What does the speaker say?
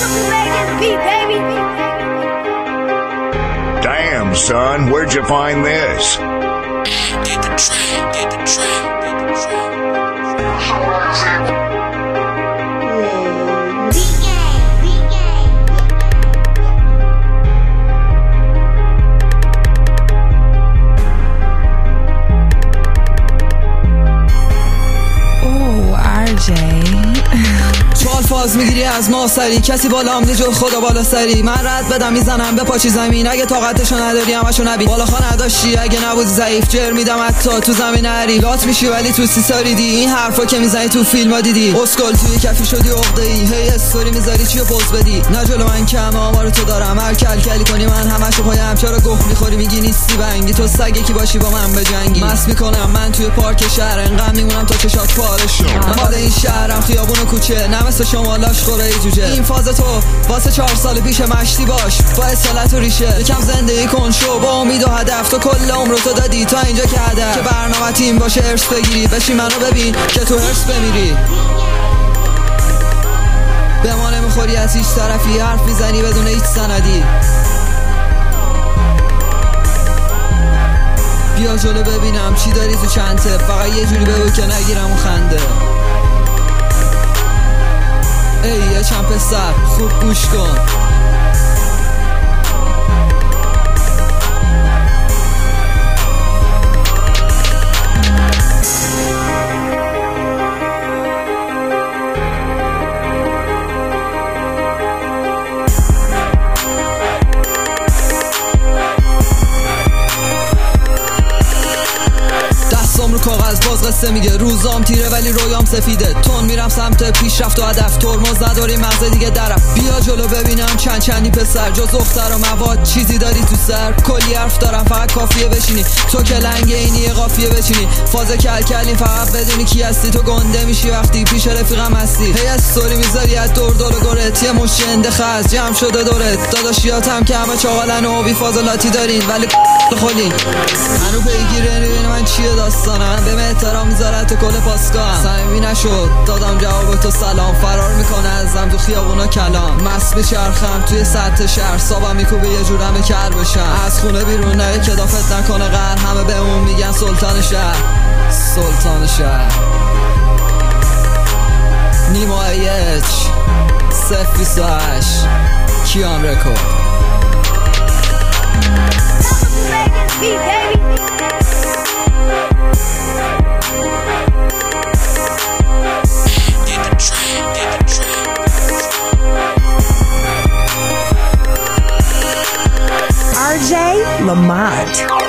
Damn, son, where'd you find this? فاز میگیری از ما سری کسی بالام نی جز خدا بالا سری من رد بدم میزنم به پاچی زمین اگه طاقتشو نداری همشو نبین بالا خا نداشتی اگه نبودی ضعیف جر میدم حتی تو زمین هری لات میشی ولی تو سی ساریدی این حرفا که میزنی تو فیلما دیدی اسکل توی کفی شدی عقده‌ای هی استوری میذاری چیو پوز بدی نه جلو من کم آمارو تو دارم هر کلکلی کنی من همشو پایم چرا گفت میخوری میگی نیستی بنگی تو سگ یکی باشی با من بجنگی مس میکنم من توی پارک شهر انقدر میمونم تا چشات پاره شو من مال این شهرم خیابون و کوچه نه مثل شما لاشخوره جوجه این فاز تو واسه 4 سال پیش مشتی باش با اصالت و ریشه یکم زندگی کن شو با امید و هدف تو کل عمرو تو دادی تا اینجا که هدف که برنامه تیم باشه ارث بگیری بشی منو ببین که تو ارث بمیری به ما نمیخوری از هیچ طرفی حرف میزنی بدون هیچ سندی بیا جلو ببینم چی داری تو چنته فقط یه جوری بگو که نگیرم و خنده ای یه چند پسر خوب گوش کن رو کاغذ باز قصه میگه روزام تیره ولی رویام سفیده تون میرم سمت پیشرفت و هدف ترمز نداری مغز دیگه درم بیا جلو ببینم چندی پسر جز دختر و مواد چیزی داری تو سر کلی حرف دارم فقط کافیه بشینی تو که لنگ اینی یه قافیه بچینی فاز کلکلی فقط بدونی کی هستی تو گنده میشی وقتی پیش رفیقم هستی هی استوری میذاری از دور گرت یه مشنده خز جمع شده دورت داداشیاتم که همه چاقالن و بی فاضلاتی دارین ولی خولین منو پیگیره نبین من چیه داستانم به احترام میذاره تو کل پاسگاهم صمیمی نشد دادم جواب تو سلام فرار میکنه ازم تو خیابونا کلام مست بچرخم توی سطح شهر صابم میکوبه یه جور همه کر بشم از خونه بیرون نه کدافت نکنه قهر همه بهمون میگن سلطان شهر نیما ایچ 028 کیان رکورد RJ Lamont.